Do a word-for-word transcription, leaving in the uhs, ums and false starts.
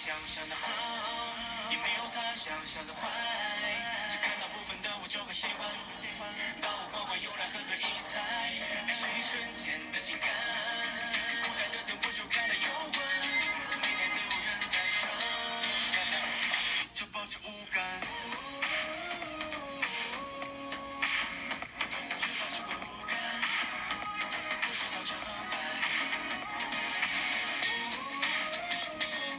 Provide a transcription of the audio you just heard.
想象的好，也没有他想象的坏，只看到部分的我就很喜欢。把我